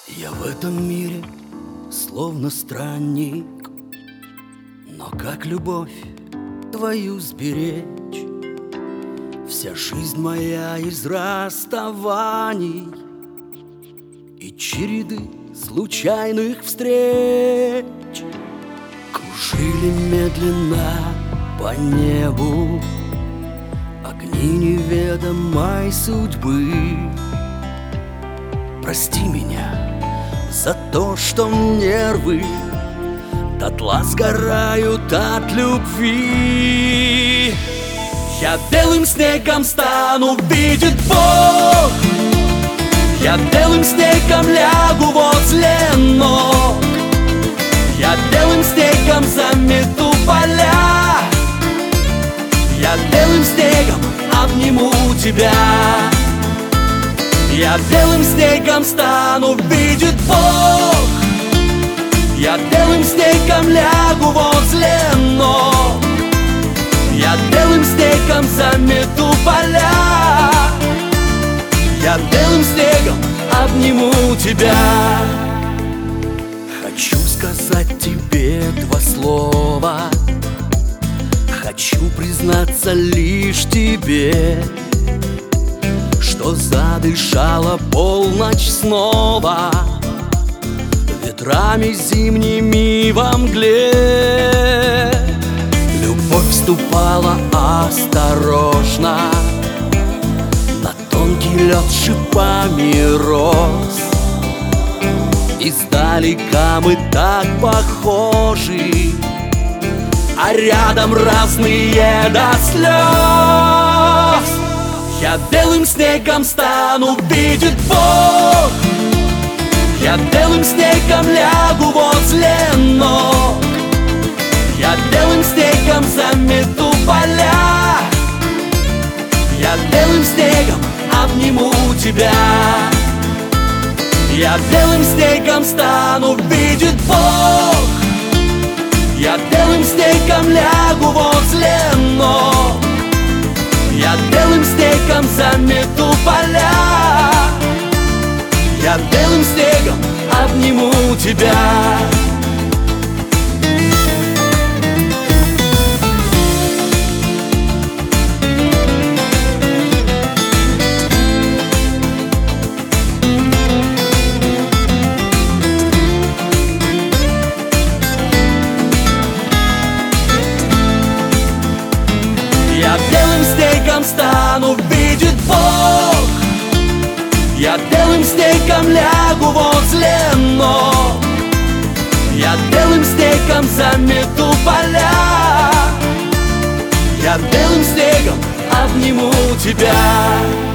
Я в этом мире словно странник, но как любовь твою сберечь? Вся жизнь моя из расставаний и череды случайных встреч. Кружили медленно по небу огни неведомой судьбы. Прости меня за то, что нервы дотла сгорают от любви. Я белым снегом стану, видит Бог. Я белым снегом лягу возле ног. Я белым снегом замету поля. Я белым снегом обниму тебя. Я белым снегом стану, видит Бог. Я белым снегом лягу возле ног. Я белым снегом замету поля. Я белым снегом обниму тебя. Хочу сказать тебе два слова. Хочу признаться лишь тебе, что задышала полночь снова ветрами зимними во мгле. Любовь вступала осторожно на тонкий лед шипами роз. Издалека мы так похожи, а рядом разные до слез. Я белым снегом стану, видит Бог. Я белым снегом лягу возле ног. Я белым снегом замету поля. Я белым снегом обниму тебя. Я белым снегом стану, видит Бог. Я белым снегом лягу возле ног. Я белым снегом замету поля. Я белым снегом обниму тебя. Я белым снегом стану, видит Бог. Я белым снегом лягу возле ног. Я белым снегом замету поля. Я белым снегом обниму тебя.